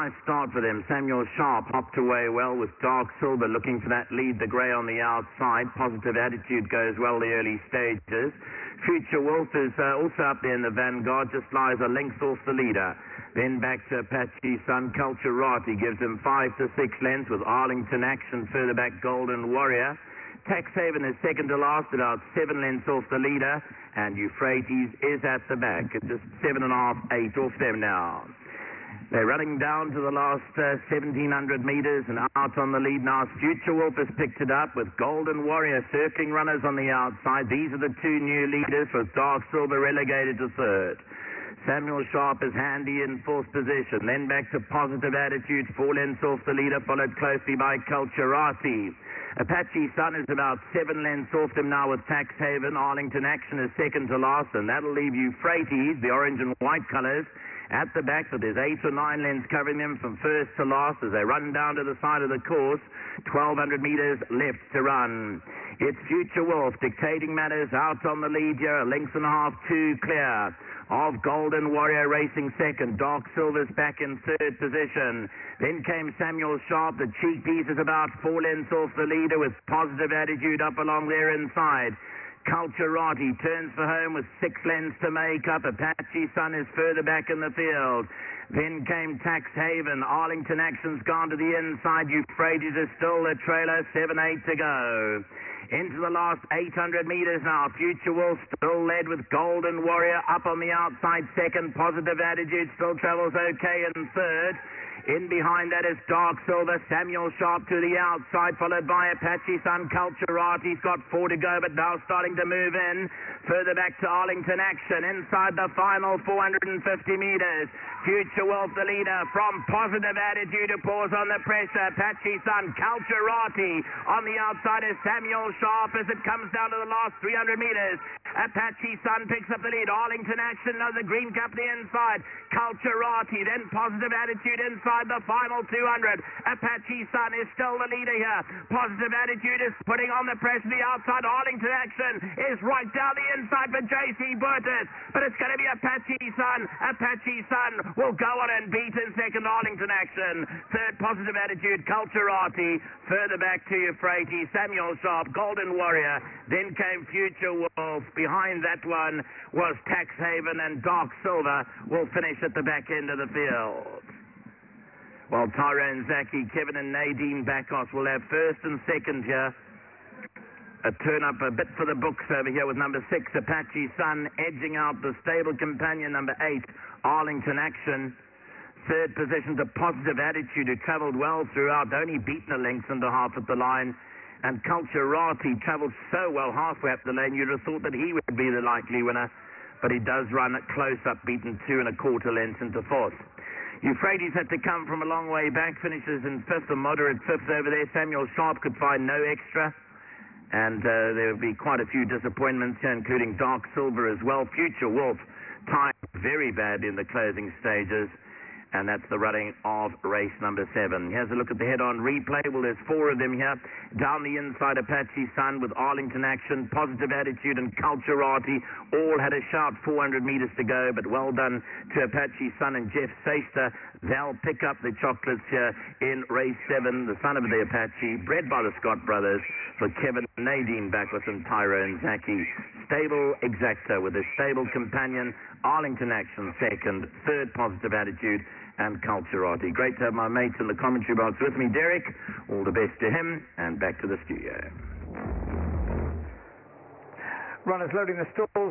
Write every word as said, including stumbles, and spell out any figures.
Nice start for them. Samuel Sharp hopped away well with Dark Silver looking for that lead. The grey on the outside. Positive Attitude goes well the early stages. Future Wolf is uh, also up there in the vanguard, just lies a length off the leader. Then back to Apache Sun. Culturati gives him five to six lengths with Arlington Action further back. Golden Warrior. Taxhaven is second to last, about seven lengths off the leader, and Euphrates is at the back. It's just seven and a half, eight off them now. They're running down to the last uh, seventeen hundred metres and out on the lead now. Future Wolf has picked it up with Golden Warrior circling runners on the outside. These are the two new leaders with Dark Silver relegated to third. Samuel Sharp is handy in fourth position. Then back to Positive Attitude, four lengths off the leader, followed closely by Culturati. Apache Sun is about seven lengths off them now with Taxhaven. Arlington Action is second to last, and that'll leave Euphrates, the orange and white colours, at the back, but there's eight or nine lengths covering them from first to last as they run down to the side of the course. twelve hundred metres left to run. It's Future Wolf dictating matters out on the lead here, a length and a half, two clear of Golden Warrior racing second. Dark Silver's back in third position. Then came Samuel Sharp. The cheek piece is about four lengths off the leader with Positive Attitude up along there inside. Culturati turns for home with six lengths to make up. Apache Sun is further back in the field. Then came Taxhaven. Arlington Action's gone to the inside. Euphrates is still the trailer. seven eight to go. Into the last eight hundred metres now. Future Wolf still led with Golden Warrior up on the outside second. Positive Attitude still travels okay in third. In behind that is Dark Silver. Samuel Sharp to the outside, followed by Apache Sun. Culturati's got four to go, but now starting to move in. Further back to Arlington Action. Inside the final four hundred fifty metres. Future Wolf the leader from Positive Attitude to pause on the pressure. Apache Sun. Culturati on the outside is Samuel Sharp as it comes down to the last three hundred metres. Apache Sun picks up the lead. Arlington Action, now the green cap the inside. Culturati, then Positive Attitude inside the final two hundred. Apache Sun is still the leader here. Positive Attitude is putting on the pressure the outside. Arlington Action is right down the inside for J C Burtis, but it's going to be Apache Sun. Apache Sun will go on and beat in second Arlington Action. Third Positive Attitude, Culturati. Further back to Euphrates, Samuel Sharp, Golden Warrior. Then came Future Wolf. Behind that one was Taxhaven, and Dark Silver will finish at the back end of the field. While Tyrone Zaki, Kevin and Nadine Backos will have first and second here. A turn up a bit for the books over here with number six, Apache Sun, edging out the stable companion number eight, Arlington Action. Third position to Positive Attitude, who travelled well throughout, only beaten a length and a half at the line. And Culturati travelled so well halfway up the lane, you'd have thought that he would be the likely winner. But he does run close up, beaten two and a quarter lengths into fourth. Euphrates had to come from a long way back, finishes in fifth, a moderate fifth over there. Samuel Sharp could find no extra. And uh, there will be quite a few disappointments here, including Dark Silver as well. Future Wolf timed very bad in the closing stages. And that's the running of race number seven. Here's a look at the head-on replay. Well, there's four of them here. Down the inside, Apache Sun with Arlington Action, Positive Attitude, and Culturati. All had a sharp four hundred metres to go, but well done to Apache Sun and Jeff Seister. They'll pick up the chocolates here in race seven, the son of the Apache, bred by the Scott brothers, for Kevin Nadine Backwas and Tyrone Zaki. Stable Exacta with a stable companion, Arlington Action second, third Positive Attitude, and Culturati. Great to have my mates in the commentary box with me, Derek. All the best to him, and back to the studio. Runners loading the stalls.